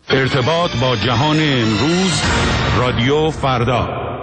ارتباط با جهان امروز، رادیو فردا.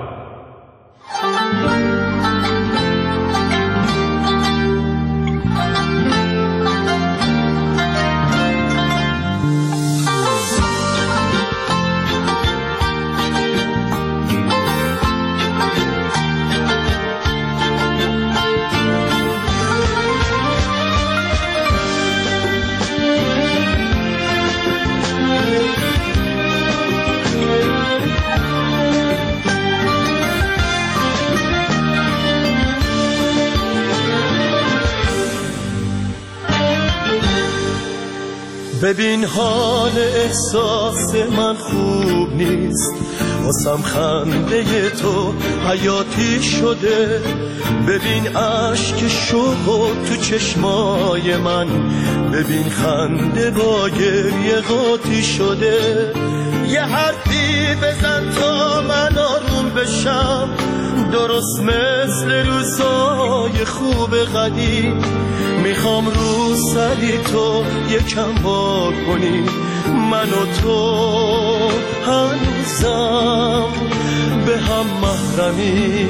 ببین حال احساس من خوب نیست، واسم خنده تو حیاتی شده. ببین عشق شوق تو چشمای من، ببین خنده با گریه قاطی شده. یه حرفی بزن تا من آروم بشم، درست مثل روزای خوب قدیم. میخوام رو سری تو یکم وا کنی، من و تو هنوزم به هم محرمی.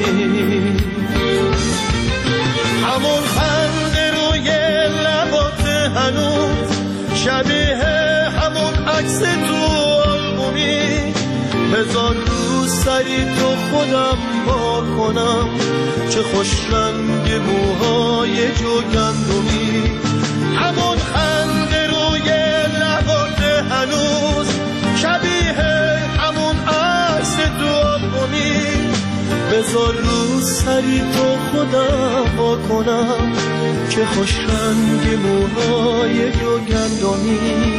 همون خنده روی لبات هنوز شبیه همون عکس تو آلبومی. بذار رو سری تو خودم وا کنم، چه خوش رنگ موهای جوگندمی. همون خنده روی لبات هنوز شبیه همون عکس تو آلبومی. بذار رو سری تو خودم وا کنم، چه خوش رنگ موهای جوگندمی.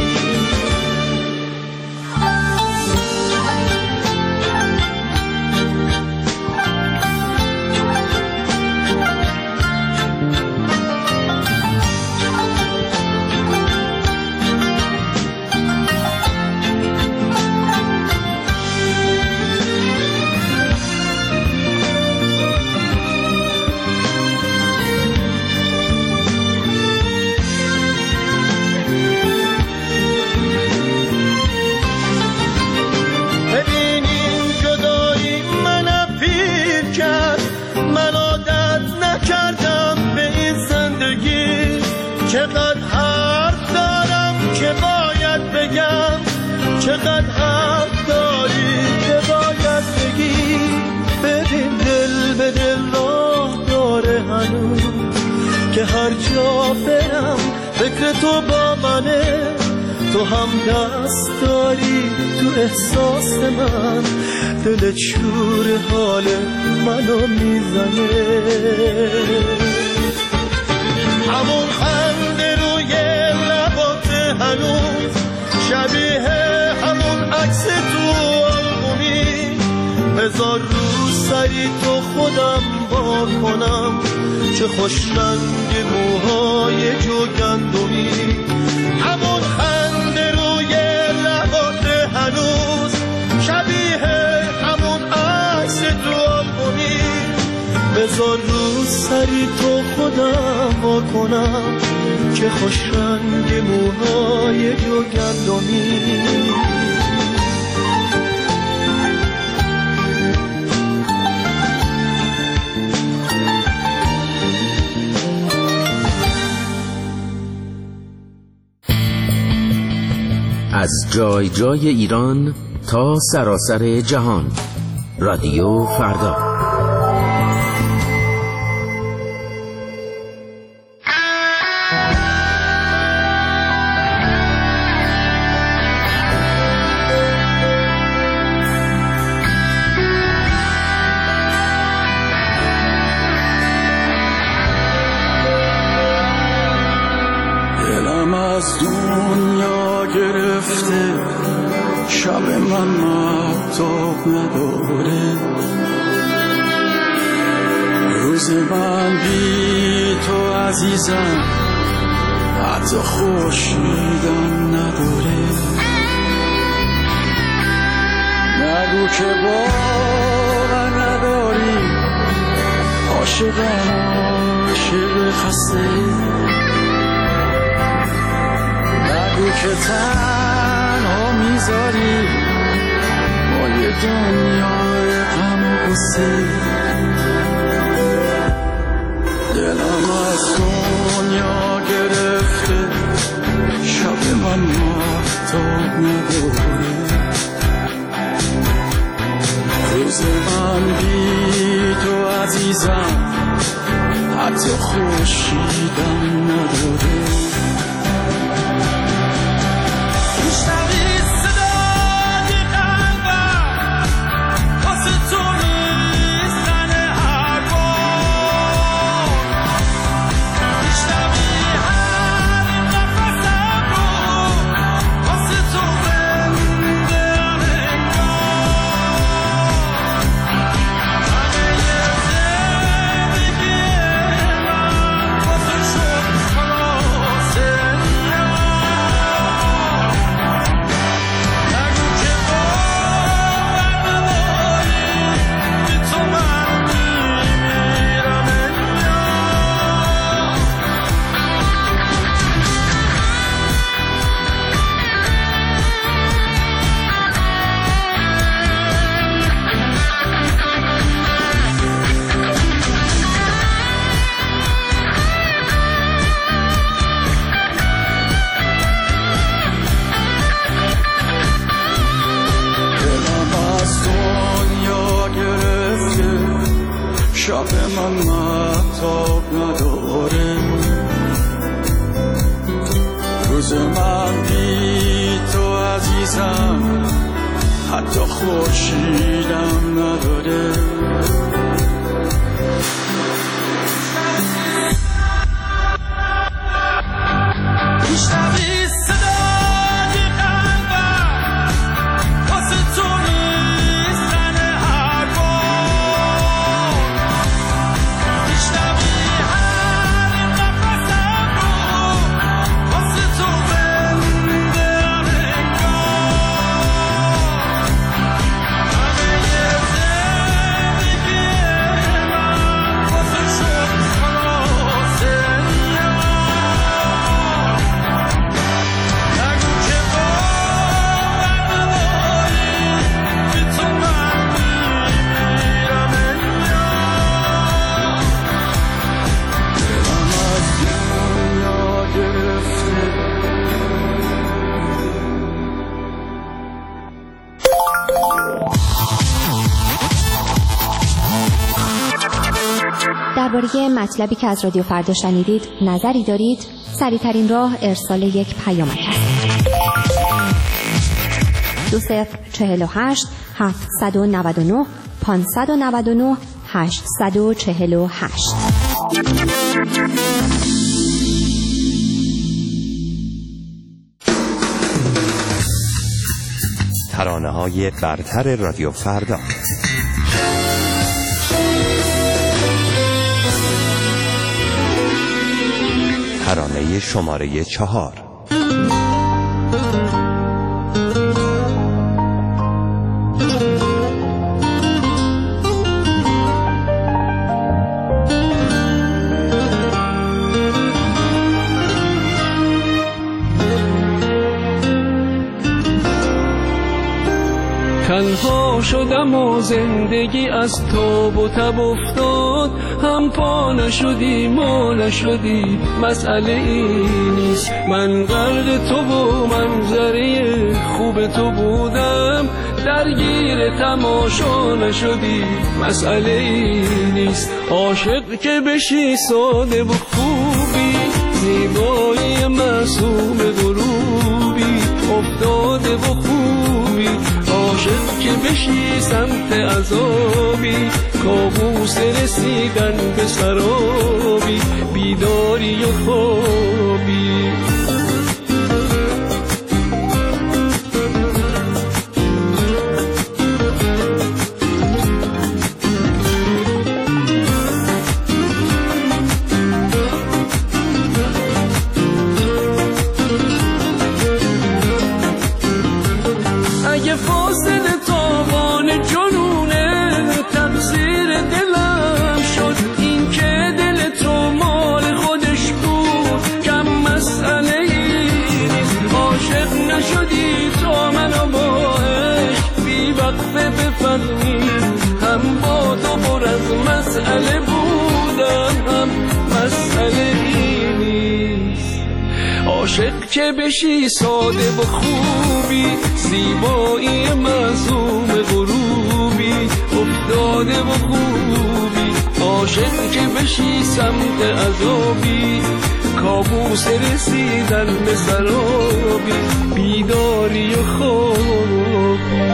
چقدر حرف دارم که باید بگم، چقدر حرف داری که باید بگی. ببین دل به دل راه داره هنوز، که هر جا برم فکر تو با منه. تو هم دست داری تو احساس من، دل چور حال منو میزنه. همون خنده روی لبات هنوز شبیه همون عکس تو آلبومی. بذار رو سری تو خودم وا کنم، چه خوش رنگ موهای جوگندمی. همون خنده روی لبات هنوز شبیه همون عکس تو آلبومی. بذار رو سری تو خودم وا کنم، چه خوش رنگ موهای جوگندمی. از جای جای ایران تا سراسر جهان، رادیو فردا. دلم از دنیا گرفته، شب من مهتاب نداره. روز من بی تو عزیزم حتی خورشیدم نداره. نگو که باور نداری، عاشقم عاشق خسته. نگو که تنها میذاری با یه دنیای غم و غصه. دلم از دنیا گرفته، شب من مفتاب نداره، روز من بی تو عزیزم حتی خورشیدم نداره. شب من مهتاب نداره، روز من بی تو عزیزم حتی خورشیدم نداره. درباره مطلبی که از رادیو فردا شنیدید نظری دارید؟ سریع‌ترین راه ارسال یک پیامک است. 2048 799 599 848. ترانه‌های برتر رادیو فردا. ترانه شماره 4. تنها شدم و زندگی از تاب و تب افتاد، هم پا نشدی ما نشدی، مسئله ای نیست. من غرق تو و منظره خوب تو بودم، درگیر تماشا نشدی، مسئله ای نیست. عاشق که بشی ساده و خوبی، زیبایی معصوم غروبی، افتاده و خوبی. عاشق که بشی سمت عذابی، کابوس رسیدن به سرابی، بیداری و خوابی. اگه فاصله تاوان جنونه تقصیر دلم شد، این که دل تو مال خودش بود کم مسئله ای نیست. عاشق نشدی تا منو فنی، هم با تو پر از مسئله بودم، هم مسئله ای نیست. عاشق که بشی ساده و خوبی، زیبایی معصوم غروبی، افتاده و خوبی. عاشق که بشی سمت عذابی، کابوس رسیدن به سرابی، بیداری و خوابی.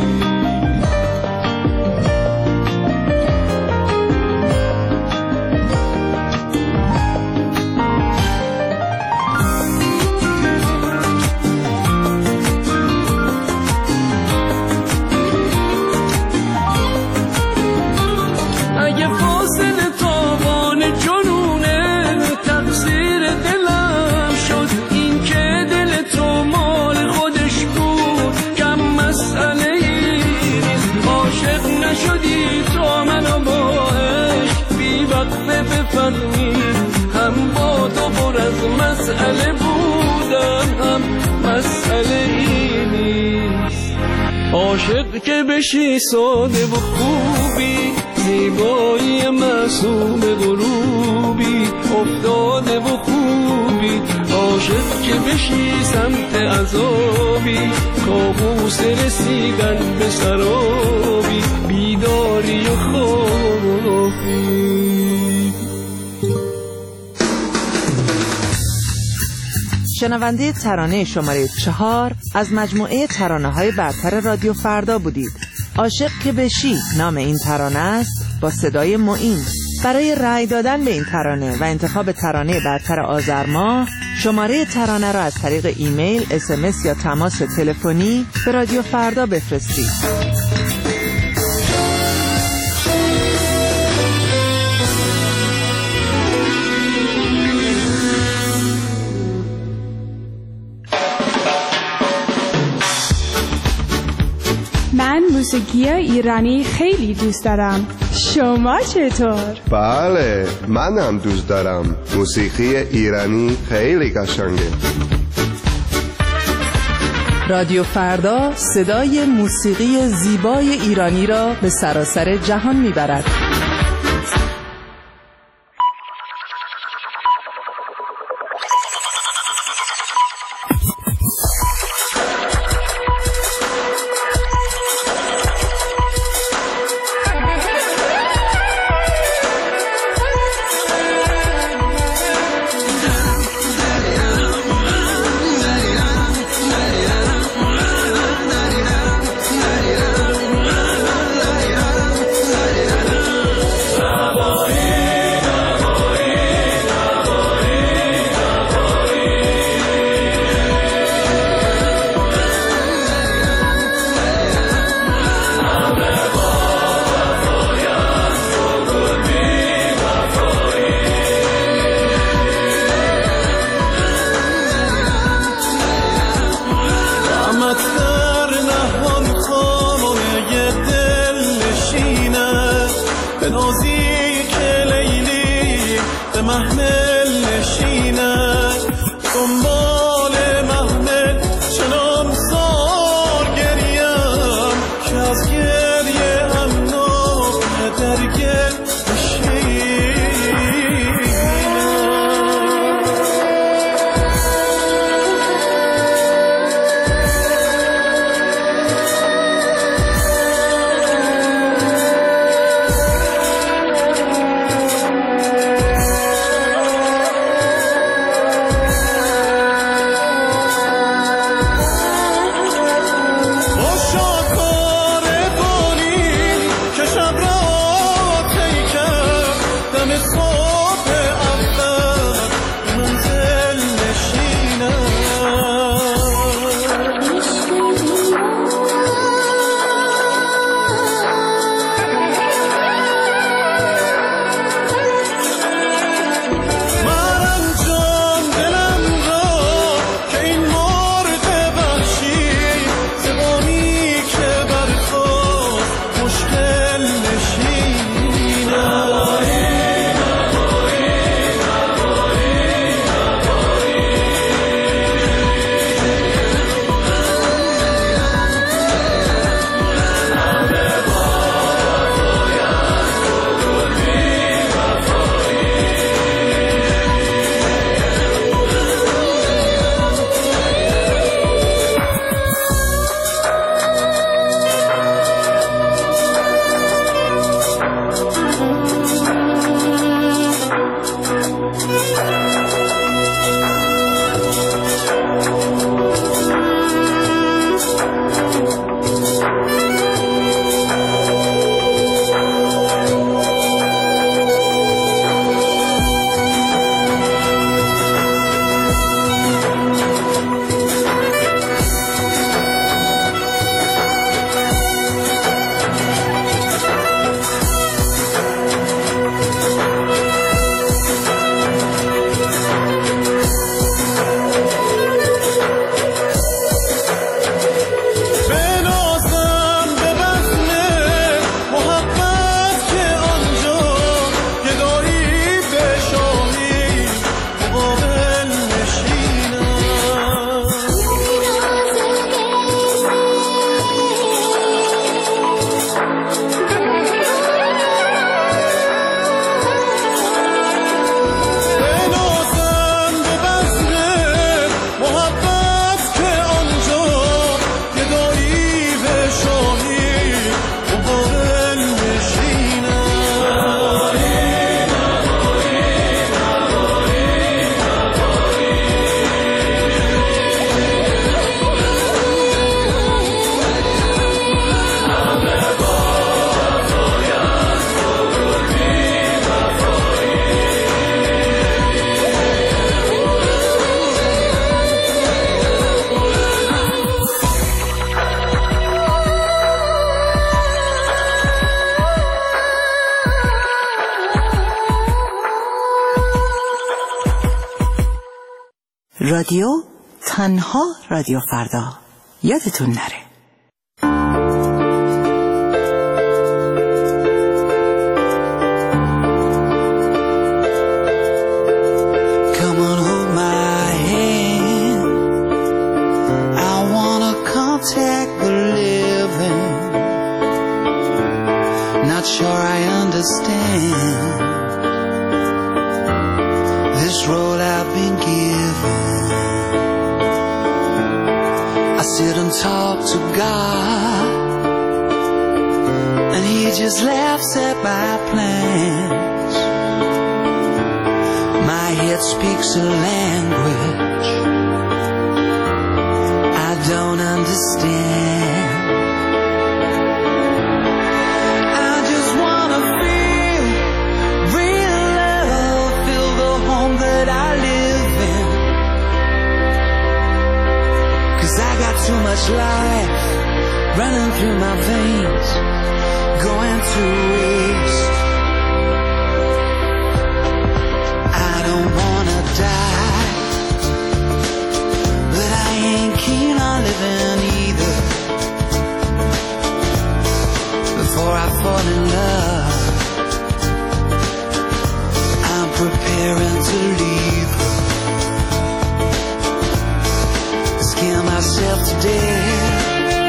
هم با تو پر از مسئله بودم، هم مسئله ای نیست. عاشق که بشی ساده و خوبی، زیبایی معصوم غروبی، افتاده و خوبی. عاشق که بشی سمت عذابی، کابوس رسیدن به سرابی، بیداری و خوابی. شنونده ترانه شماره 4 از مجموعه ترانه‌های برتر رادیو فردا بودید. عاشق که بشی نام این ترانه است، با صدای معین. برای رأی دادن به این ترانه و انتخاب ترانه برتر آذر ماه، شماره ترانه را از طریق ایمیل، SMS یا تماس تلفنی به رادیو فردا بفرستید. من موسیقی ایرانی خیلی دوست دارم. شما چطور؟ بله، منم دوست دارم. موسیقی ایرانی خیلی قشنگه. رادیو فردا صدای موسیقی زیبای ایرانی را به سراسر جهان میبرد. رادیو تنها رادیو فردا. یادتون نره. Come on, hold my hand. I wanna contact the living. Not sure I understand this role I've been given. I sit and talk to God, and He just laughs at my plans. My head speaks a language I don't understand. I just wanna feel real love, feel the home that I live in. 'Cause I got too much life running through my veins, going to waste. I don't wanna die, but I ain't keen on living either. Before I fall in love, I'm preparing to leave her. Scare myself to death.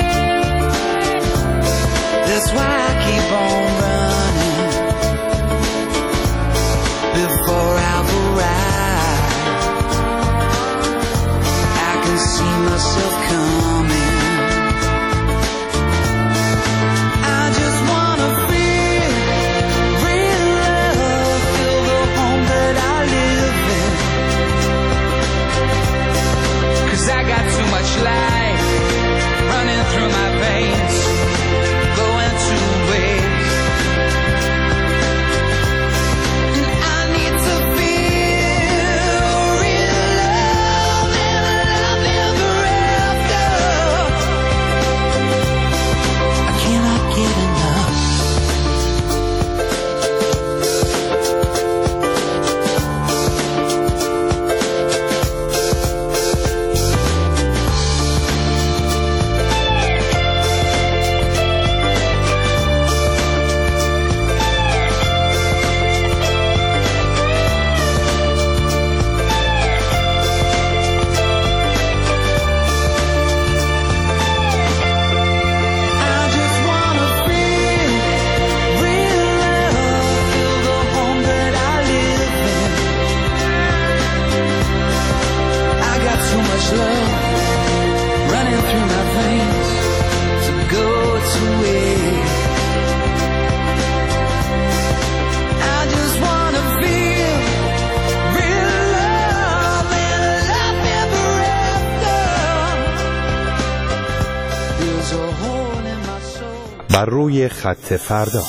That's why I keep on running. Before I've arrived, I can see myself coming. I just wanna feel real love, feel the home that I live in. 'Cause I got too much life running through my veins, going to waste. And I need to feel real love and love ever after. I cannot get enough. I just wanna feel real love, feel the home that I live in. I got too much love running through my veins to go to waste. I just wanna feel real love and love ever after. There's a hole in my soul. بر روی خط فردا.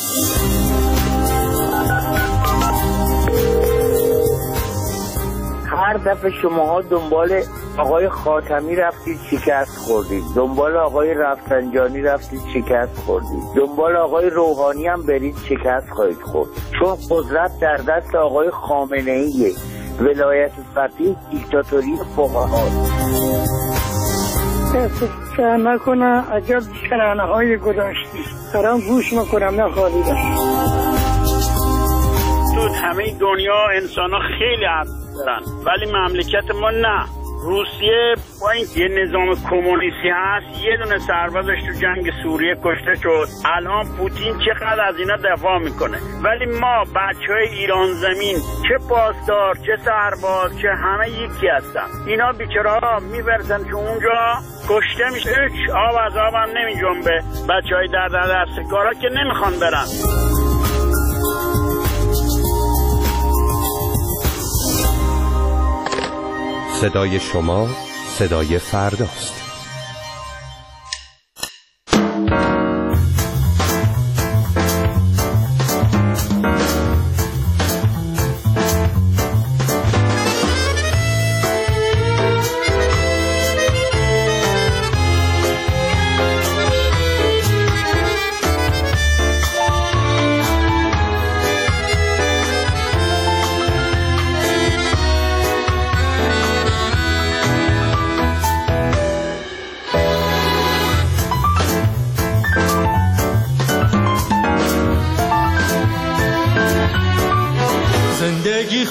هر دفعه شماها دنبال آقای خاتمی رفتید شکست خوردید، دنبال آقای رفسنجانی رفتید شکست خوردید، دنبال آقای روحانی هم برید شکست خواهید خورد، چون قدرت در دست آقای خامنه‌ایه. ولایت فقیه دیکتاتوری فقهاست. که نکنه عجب ترانه‌های گذاشتی دارم گوش میکنم نخواهیدم. تو همه دنیا انسان ها خیلی حق دارن ولی مملکت ما نه. روسیه با این یه نظام کمونیستی هست، یه دونه سربازش تو جنگ سوریه کشته شد، الان پوتین چقدر از اینا دفاع میکنه. ولی ما بچهای ایران زمین، چه پاسدار چه سرباز چه همه یکی هستن، اینا بیچاره‌ها میبرزن که اونجا کشته میشه، هیچ آب از آب هم نمی جنبه. بچهای در دستکارا که نمیخوان برن. صدای شما صدای فرداست.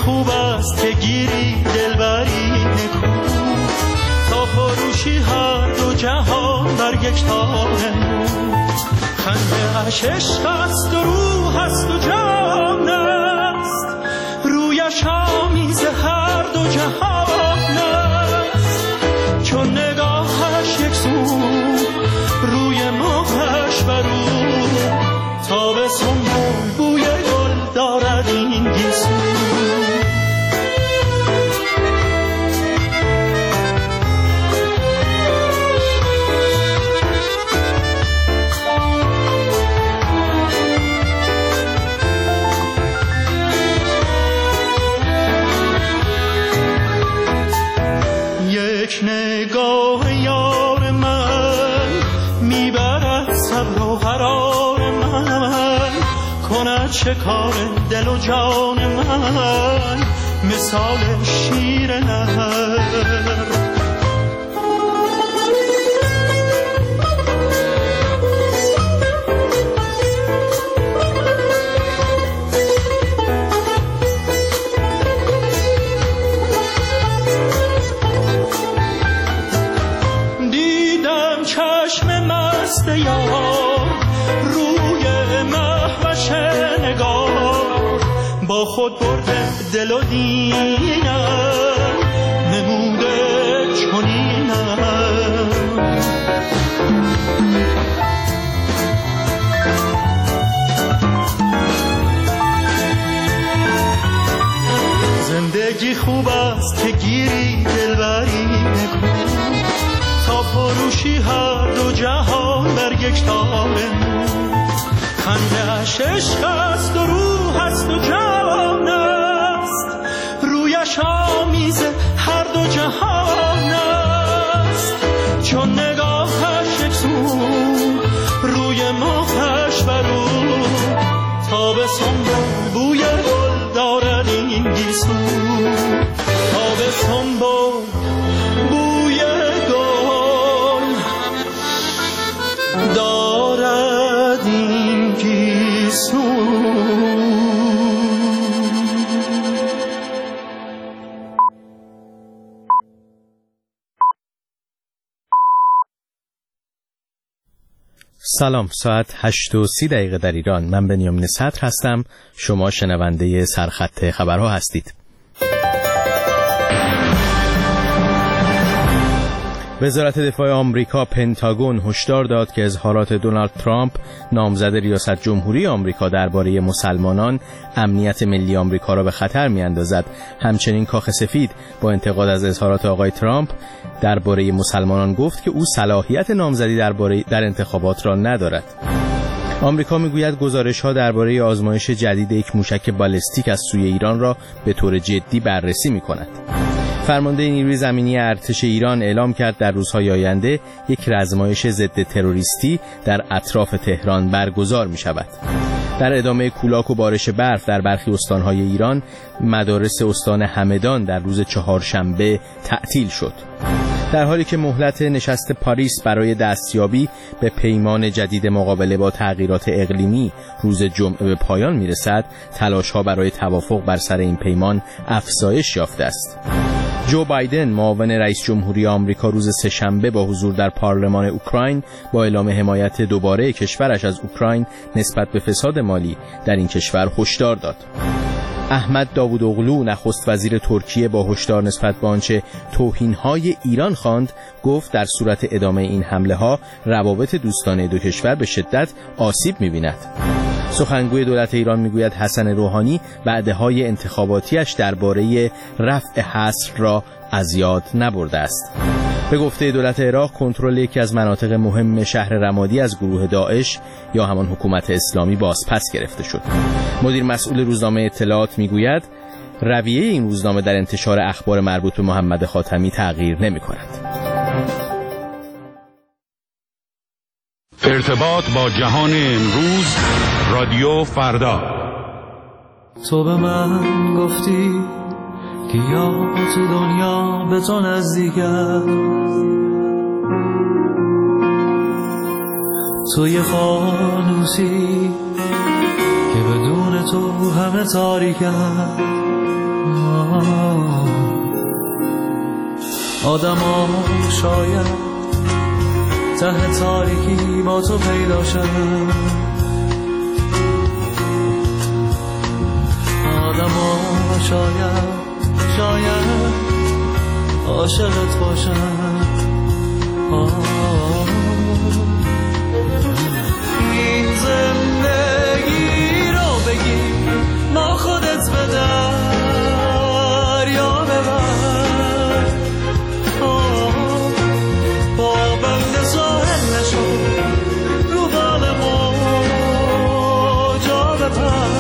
خوب است که گیری دلبری نکو، تا فروشی هر دو جهان بر یک تار. خنده اش عشق است و روح است و جان است، رویش آمیز هر دو جهان است. چون نگاهش یک سو روی ماهش برو، تابستون بوی گل دارد این گیسو. یک نگاه یار من میبرد صبر و قرار من، کند شکار دل و جان من مثال شیر نهر. روی محوش نگاه با خود برده دل و دینم، نموده چنینم. زندگی خوب است که گیری دلبری نکو، تا فروشی هر دو جهان بر یک تاره. خنده اش عشق است و روح است و جان است، رویش آمیز هر دو جهان است. چون نگاهش یک سو روی ماهش برو، تابستون بوی گل دارد این گیسو. تابستون بوی گل دارد این گیسو. سلام، ساعت 8:30 در ایران. من بنیامین صدر هستم. شما شنونده سرخط خبرها هستید. وزارت دفاع آمریکا پنتاگون هشدار داد که اظهارات دونالد ترامپ نامزد ریاست جمهوری آمریکا درباره مسلمانان امنیت ملی آمریکا را به خطر می‌اندازد. همچنین کاخ سفید با انتقاد از اظهارات آقای ترامپ درباره مسلمانان گفت که او صلاحیت نامزدی در انتخابات را ندارد. آمریکا میگوید گزارش‌ها درباره آزمایش جدید یک موشک بالستیک از سوی ایران را به طور جدی بررسی می‌کند. فرمانده نیروی زمینی ارتش ایران اعلام کرد در روزهای آینده یک رزمایش ضد تروریستی در اطراف تهران برگزار می شود. در ادامه کولاک و بارش برف در برخی استانهای ایران، مدارس استان همدان در روز چهارشنبه تعطیل شد. در حالی که مهلت نشست پاریس برای دستیابی به پیمان جدید مقابله با تغییرات اقلیمی روز جمعه به پایان میرسد، تلاش‌ها برای توافق بر سر این پیمان افزایش یافته است. جو بایدن معاون رئیس جمهوری آمریکا روز سه‌شنبه با حضور در پارلمان اوکراین با اعلام حمایت دوباره کشورش از اوکراین نسبت به فساد مالی در این کشور هشدار داد. احمد داوودوغلو نخست وزیر ترکیه با هشدار نسبت به آنچه توهین‌های ایران خواند، گفت در صورت ادامه این حمله‌ها روابط دوستانه دو کشور به شدت آسیب می‌بیند. سخنگوی دولت ایران میگوید حسن روحانی وعده‌های انتخاباتیش درباره رفع حصر را از یاد نبرده است. به گفته دولت عراق، کنترل یکی از مناطق مهم شهر رمادی از گروه داعش یا همان حکومت اسلامی بازپس گرفته شد. مدیر مسئول روزنامه اطلاعات میگوید رویه این روزنامه در انتشار اخبار مربوط به محمد خاتمی تغییر نمی‌کند. ارتباط با جهان امروز، رادیو فردا. تو به من گفتی که یا تو دنیا به تو نزدیکه، تو یه فانوسی که بدون تو همه تاریکه. آدما شاید ته تاریکی با تو پیدا شدن، آدما شاید عاشقت باشن. این زندگی رو بگی ما خودت به دریا ببر، با بند ساحل نشو رو بال موجا بپر.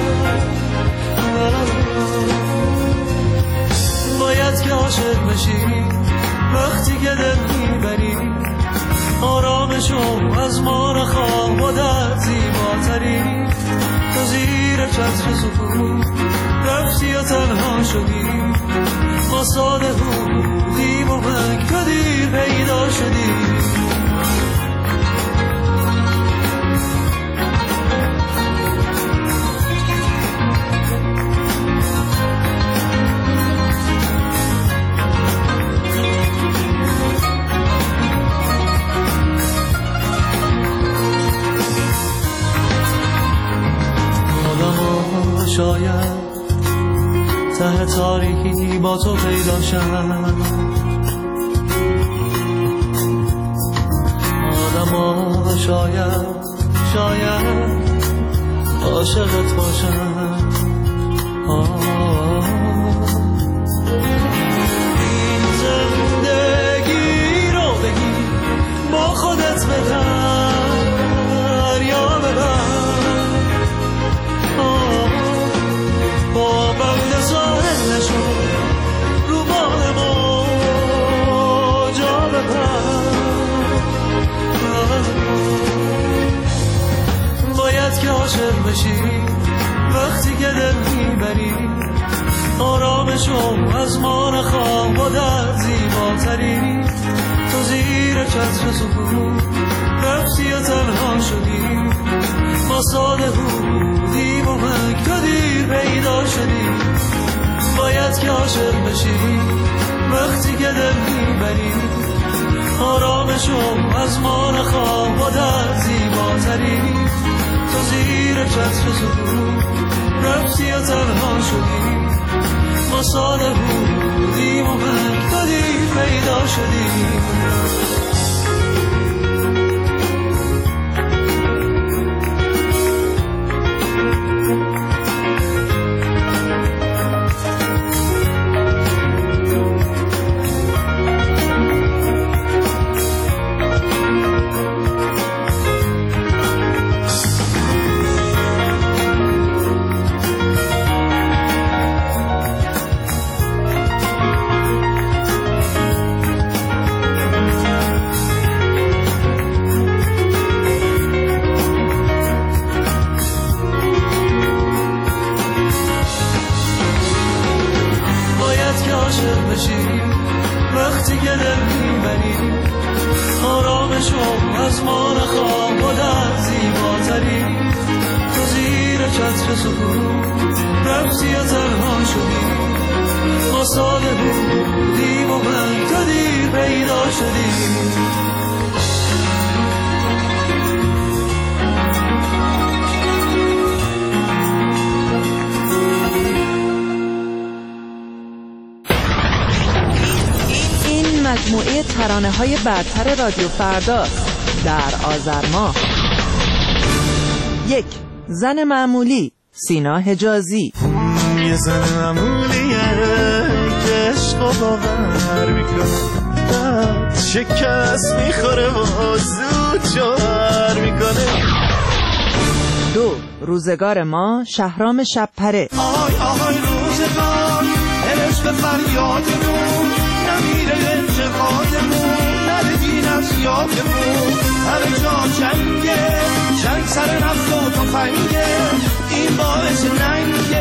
باید که عاشق بشی وقتی که دل میبری، آرامشو از ما نخواه و در زیباتری. تو زیر چتر سکوت رفتی و تنها شدی، ما ساده بودیم و من که دیر پیدا شدی. شاید ته تاریکی با تو پیدا شن، آدما شاید عاشقت باشن. این زندگی رو بگی با خودت به دریا ببر، با بند ساحل نشو رو بال موجا بپر. باید که عاشق بشی وقتی که دل میبری، آرامشو از ما نخواه و در زیباتری. تو زیر چتر سکوت رفتی و تنها شدی، ما ساده بودیم و من که دیر پیدا شدی. باید که عاشق بشی وقتی که دل میبری، آرامشو از ما نخواه و در زیباتری. تو زیر چتر سکوت رفتی و تنها شدی، ما ساده بودیم و من که دیر پیدا شدی. وقتی که دل میبری، آرامشو از ما نخواه و در زیباتری. تو زیر چتر سکوت رفتی و تنها شدی، ما ساده بودیم و من که دیر پیدا شدی. مجموعه ترانه‌های برتر رادیو فردا در آذر ماه. 1. زن معمولی، سینا حجازی. یه زن معمولیه که عشق و باور میکنه، شکست میخوره و زود جوهر میکنه. 2. روزگار ما، شهرام شبپره. آهای آهای روزگار، عشق فریادمون نمیره انتقادمون، ندید از یادمون، همه جا جنگه، جنگ سر نفت و تفنگه، این باعث ننگه.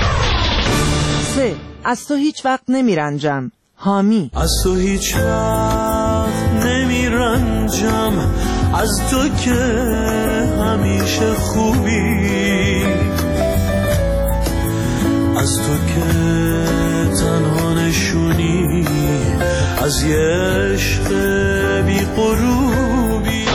3. از تو هیچ وقت نمیرنجم، حامی. از تو هیچ وقت نمیرنجم، از تو که همیشه خوبی، از تو که تنها نشونی از یه عشق بی غروبی.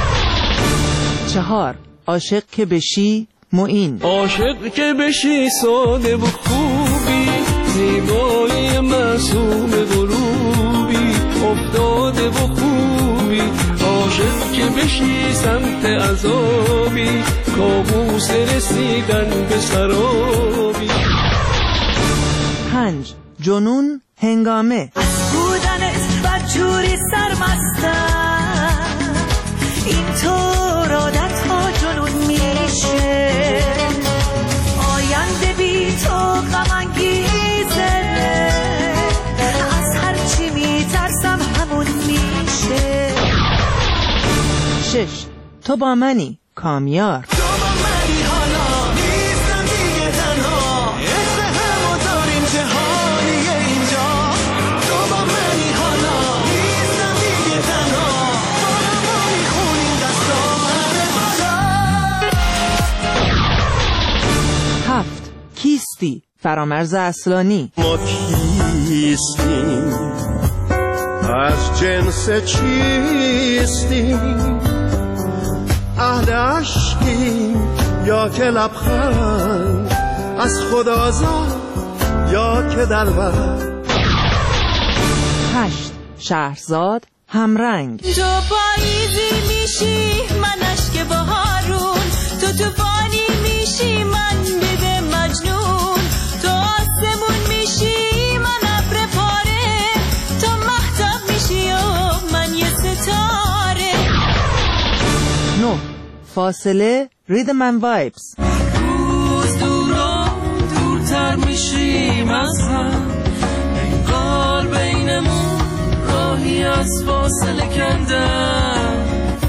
4. عاشق که بشی معین. عاشق که بشی ساده و خوبی، زیبایی معصوم غروبی، افتاده و خوبی. عاشق که بشی سمت عذابی، کابوس رسیدن به سرابی. 5. جنون هنگامه. از بودنت بدجوری سرمستم، اینطور عادت ها جنون میشه. آینده بی تو غم انگیزه، از هر چی میترسم همون میشه. 6. تو با منی کامیار. تو با منی حالا نیستم دیگه تنها، عشق همو داریم جهانیه اینجا. تو با منی حالا نیستم دیگه تنها، با همو میخونیم دستام همه بالا. 7. کیستی فرامرز اصلانی. ما کیستیم، از جنس چیستیم، اهل عشقیم یا که لبخند، از خدا زاد یا که دلبر. 8. شهرزاد همرنگ. تو پاییزی میشی من اشک بهارون، تو طوفانی میشی من بده مجنون، تو آسمون میشی من ابر پاره، تو مهتاب میشی و من یه ستاره. 9. فاصله ریدم اند وایبز. روز دورتر میشیم از هم، انگار بینمون راهی از فاصله کندم.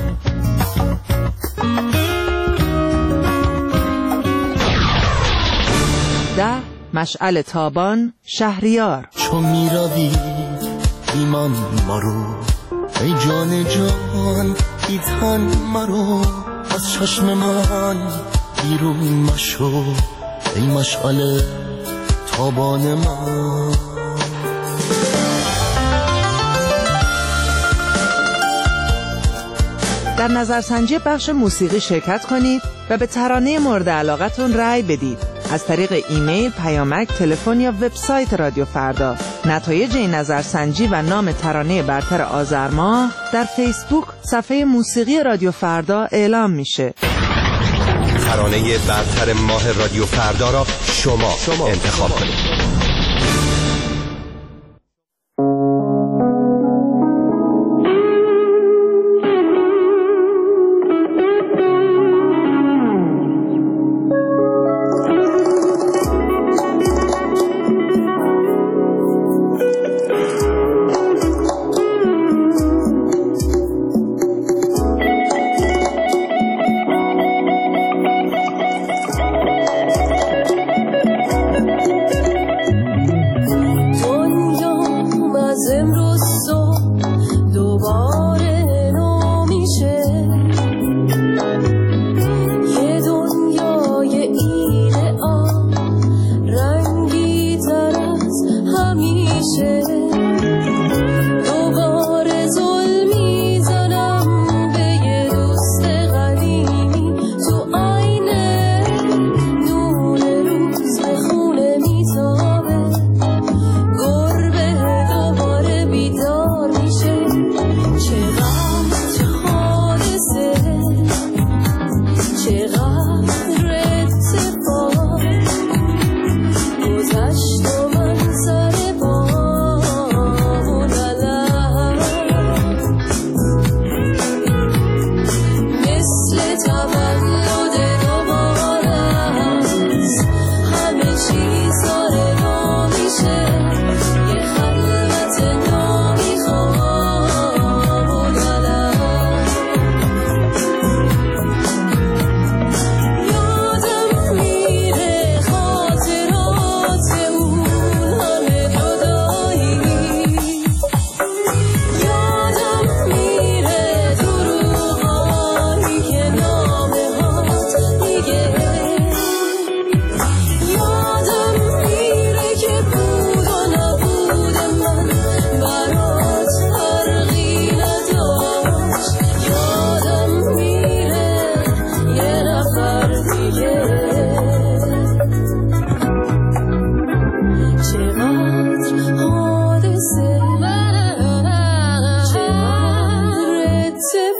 10. مشعل تابان شهریار. چون میروی ایمان مرو، ای جان جان ای تن مرو، از چشم من بیرون مشو، ای مشعل تابان من. در نظرسنجی بخش موسیقی شرکت کنید و به ترانه مورد علاقتون رأی بدید از طریق ایمیل، پیامک، تلفن یا وبسایت رادیو فردا. نتایج این نظرسنجی و نام ترانه برتر آذر ماه در فیسبوک صفحه موسیقی رادیو فردا اعلام میشه. ترانه برتر ماه رادیو فردا را شما انتخاب کنید.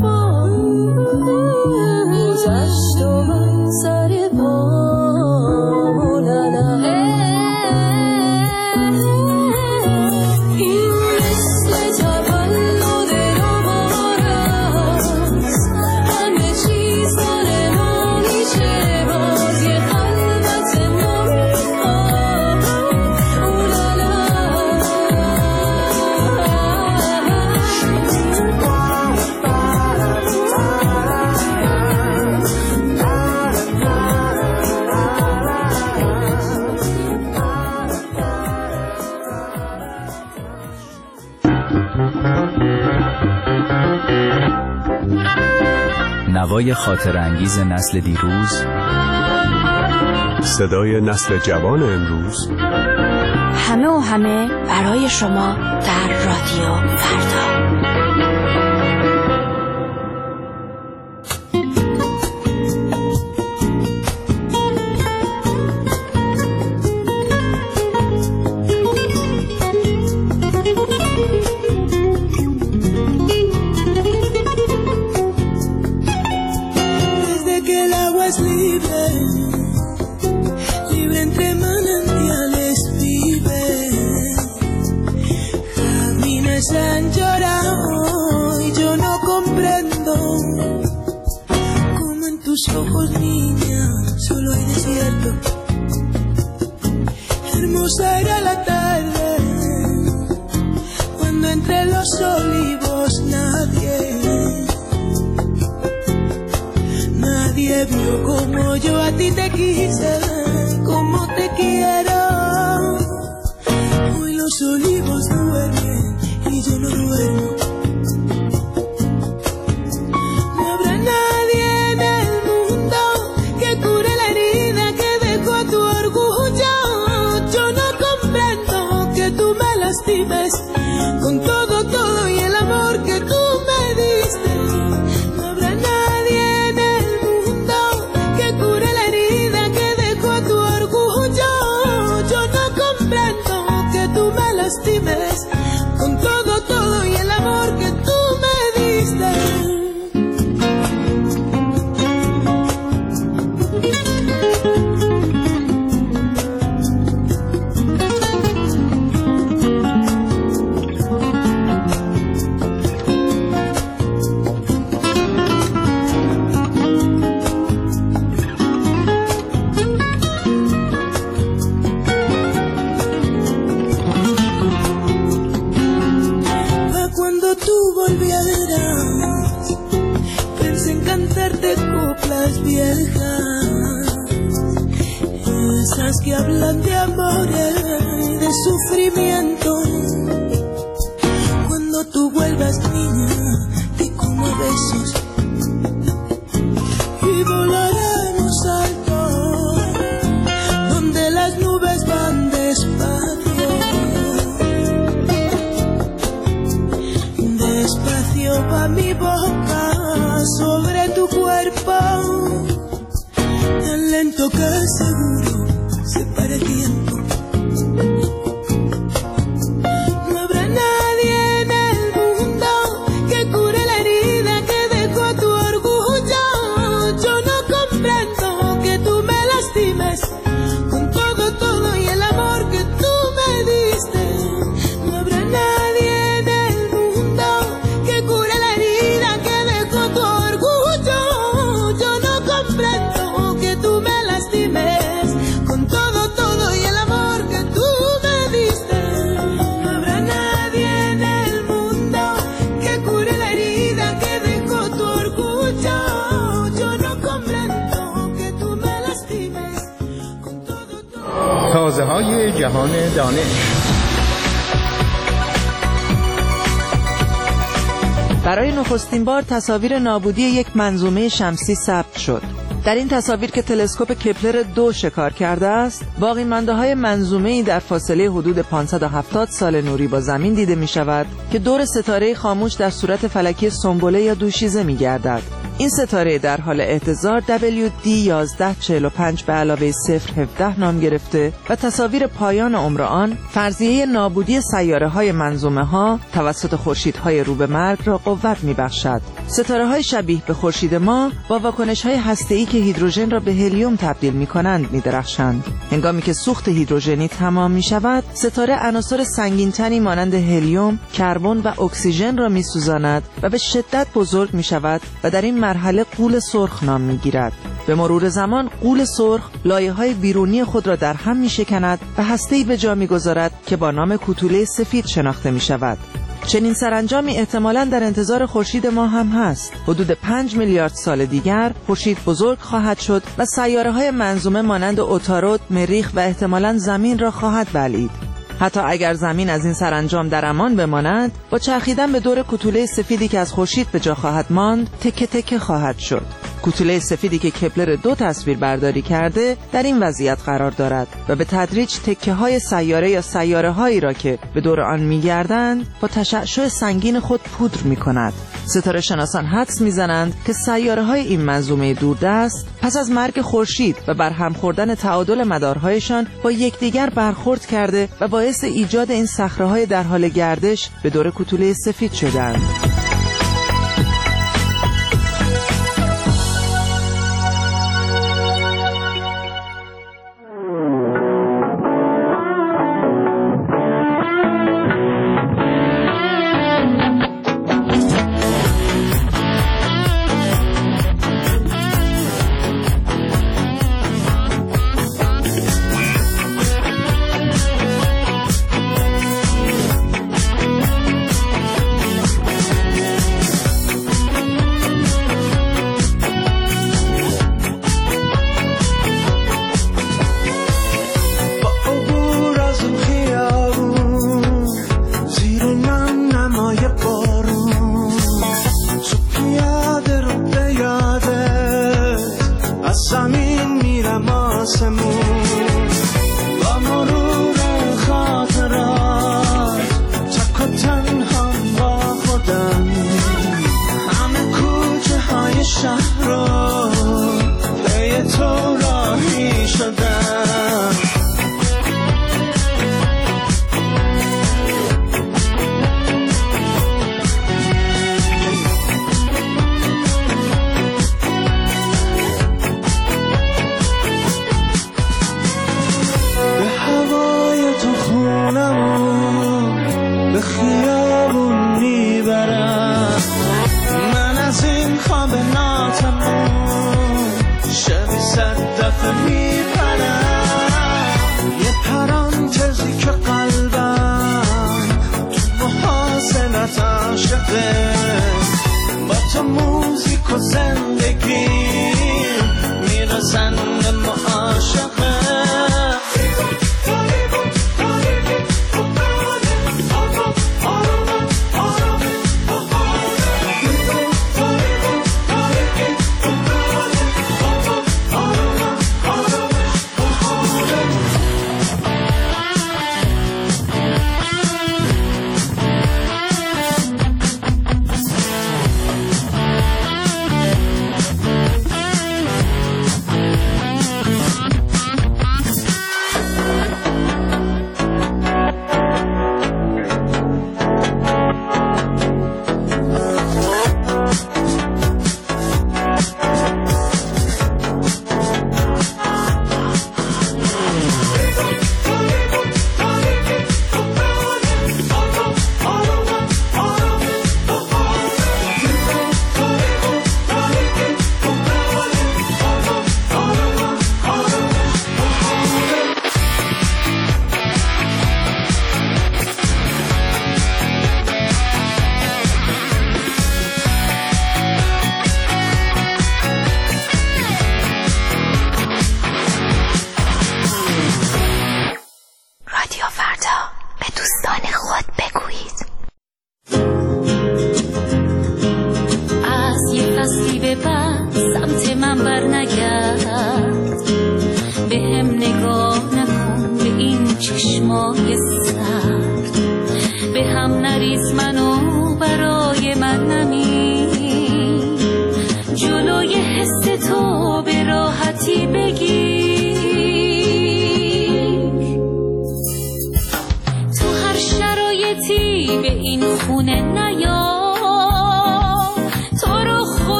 گذشت و من سر این مثل تولد دوباره همه چیز داره نمیشه باز یه خلوت نوای خاطر انگیز نسل دیروز، صدای نسل جوان امروز، همه و همه برای شما در رادیو فردا. Han llorado y yo no comprendo cómo en tus ojos, niña, solo hay desierto. Hermosa era la tarde cuando entre los olivos nadie vio como yo a ti te quise, como te quiero. Hoy los olivos duermen y yo no duermo. No habrá nadie en el mundo que cure la herida que dejó tu orgullo. Yo no comprendo que tú me lastimes con todo y el amor que tú me diste. No habrá nadie en el mundo que cure la herida que dejó tu orgullo. Yo no comprendo que tú me lastimes con todo y el amor que tú me diste. Tú volvieras, pensé en cantarte coplas viejas, esas que hablan de amores, de sufrimiento. Cuando tú vuelvas, niña, te como a besos y volaremos alto, donde las nubes van despacio. Despacio va mi boca sobre tu cuerpo, tan lento que seguro se para el tiempo. No habrá nadie en el mundo que cure la herida que dejó tu orgullo. Yo no comprendo que tú me lastimes con todo y el amor que tú me diste. No habrá nadie en el mundo que cure la herida que dejó tu orgullo. Yo no comprendo que tú me lastimes con todo y el amor que tú me diste. No habrá nadie en el mundo que cure la herida que dejó tu orgullo. Yo no comprendo que tú me lastimes con todo. تازه‌های جهان دانش. برای نخستین بار تصاویر نابودی یک منظومه شمسی ثبت شد. در این تصاویر که تلسکوپ کپلر 2 شکار کرده است، باقی مانده های منظومه‌ای در فاصله حدود 570 سال نوری با زمین دیده می شود که دور ستاره خاموش در صورت فلکی سنبله یا دوشیزه می گردد. این ستاره در حال اهتزار WD1145 به علاوه 017 نام گرفته و تصاویر پایان عمر آن فرضیه نابودی سیاره‌های منظومه ها توسط خورشیدهای رو به مرگ را قوت می‌بخشد. ستاره‌های شبیه به خورشید ما با واکنش‌های هسته‌ای که هیدروژن را به هلیوم تبدیل می‌کنند می‌درخشند. هنگامی که سوخت هیدروژنی تمام می‌شود، ستاره عناصر سنگین‌تری مانند هلیوم، کربن و اکسیژن را می‌سوزاند و به شدت بزرگ می‌شود و در این مرحله غول سرخ نام می‌گیرد. به مرور زمان غول سرخ لایه‌های بیرونی خود را در هم می‌شکند و هسته‌ای به جا می‌گذارد که با نام کوتوله سفید شناخته می‌شود. چنین سرانجامی احتمالاً در انتظار خورشید ما هم هست. حدود 5 میلیارد سال دیگر خورشید بزرگ خواهد شد و سیاره‌های منظومه مانند عطارد، مریخ و احتمالاً زمین را خواهد بلعید. حتی اگر زمین از این سرانجام در امان بماند، با چرخیدن به دور کوتوله سفیدی که از خورشید به جا خواهد ماند، تکه تکه خواهد شد. کوتوله سفیدی که کپلر 2 تصویر برداری کرده در این وضعیت قرار دارد و به تدریج تکه های سیاره یا سیاره هایی را که به دور آن می‌گردند با تشعشع سنگین خود پودر می‌کند. ستاره شناسان حدس می‌زنند که سیاره های این منظومه دوردست پس از مرگ خورشید و برهم خوردن تعادل مدارهایشان با یکدیگر برخورد کرده و باعث ایجاد این صخره‌های در حال گردش به دور کوتوله سفید شدند. با تو موزیک و زندگی میرسن به معاشقه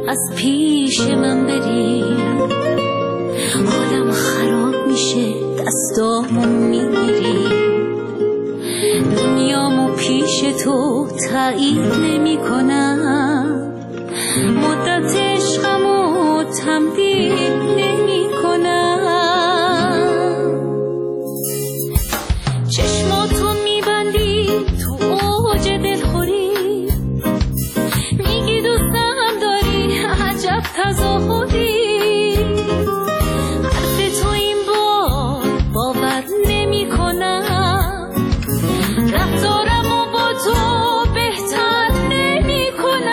از پیش من بری، حالم خراب میشه دستامو میگیری، دنیامو پیش تو تایید نمی کنم، مدت عشقمو تمدید نمی کنم. چشماتو میبندی تو اوج دلخوری، میگی دوستم داری عجب تظاهری، حرف تو این بار باور نمی کنم، رفتارمو با تو بهتر نمی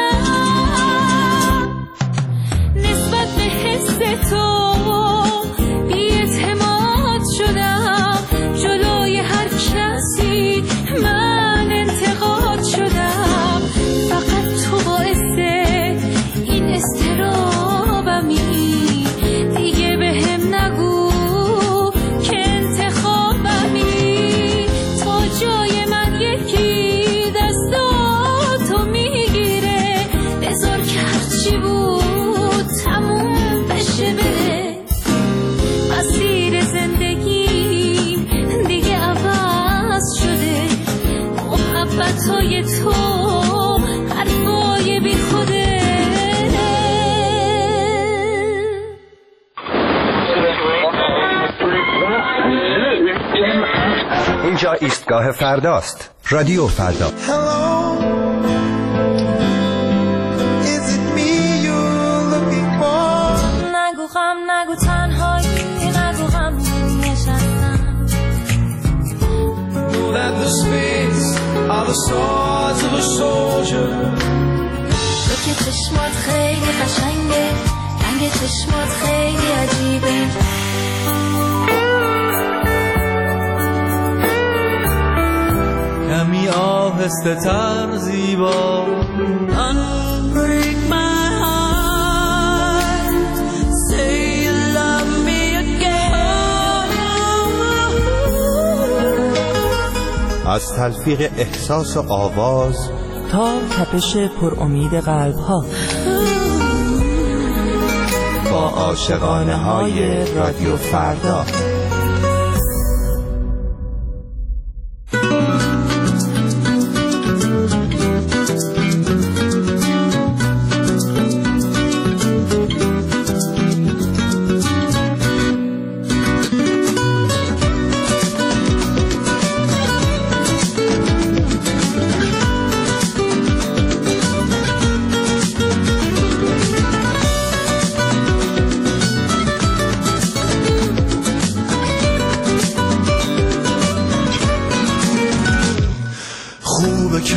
کنم. نسبت به حس تو بی اعتماد شدم، جلوی هر کسی من انتقاد شدم، فقط تو باعث این استرابمی، دیگه بهم نگو که انتخابمی، تا جای من یکی دستاتو میگیره، بذار که هرچی بود تموم بشه بره، مسیر زندگی دیگه عوض شده، محبتای تو حرفای بی خوده. اینجا ایستگاه فرداست. رادیو فردا. نگو غم، نگو تنهایی، نگو غم نشستم. تو که چشمات خیلی قشنگه، رنگ چشمات خیلی عجیبه، کمی آهسته تر زیبا. Unbreak my heart, say you love me again. از تلفیق احساس و آواز تا تپش پر امید قلب ها، با عاشقانه های رادیو فردا. که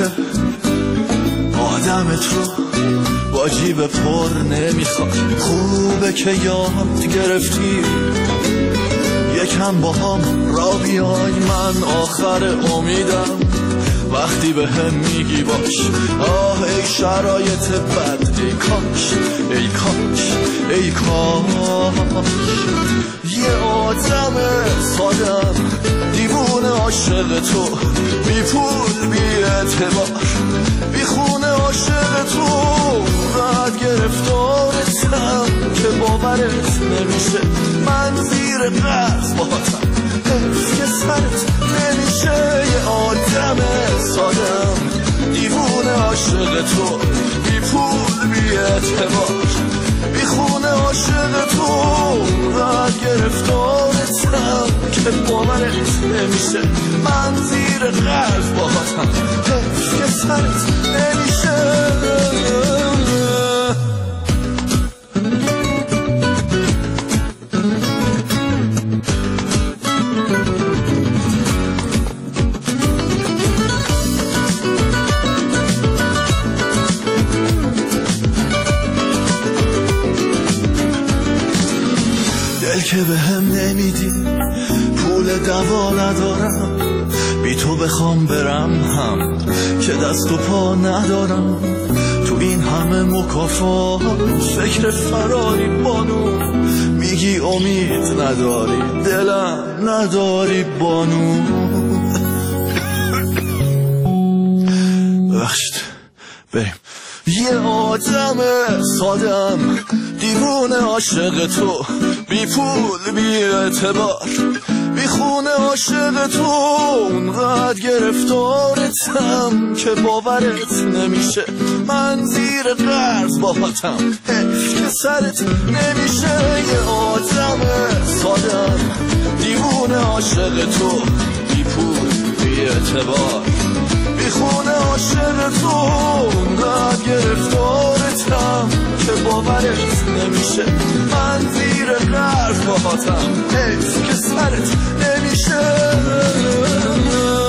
آدمت رو با جیب پر نمیخواد، خوبه که یاد گرفتی یکم با هم را بیای، من آخر امیدم وقتی به هم میگی باش. آه ای شرایط بد، ای کاش ای کاش ای کاش یه آدم سادم دیوونه عاشق تو، بی پول بی اعتبار بی خونه عاشق تو، بعد گرفتارتم که باورت نمیشه، من زیر قرض باهاتم حرف که سرت نمیشه. یه آدم سادم دیوونه عاشق تو، بی پول بی اعتبار بی خونه عاشق تو، بعد گرفتارتم که باورت نمیشه، من زیر قرض باهاتم حرف که سرت نمیشه. دل که به هم نمیدی، پول دوا ندارم، بی تو بخوام برم هم که دست و پا ندارم، تو این همه مکافات فکر فراری بانو، میگی امید نداری دلم نداری بانو. ببخشید بریم. یه آدم سادم دیوونه عاشق تو، بی پول بی اعتبار بی خونه عاشق تو، اونقدر گرفتارتم که باورت نمیشه من زیر قرض باهاتم، حیف که سرت نمیشه. یه آدم سادم دیوونه عاشق تو، بی پول بی اعتبار بی خونه عاشق تو، اونقدر گرفتارتم که باورت نمیشه من زیر قرض باهاتم، حیف که سرت نمیشه.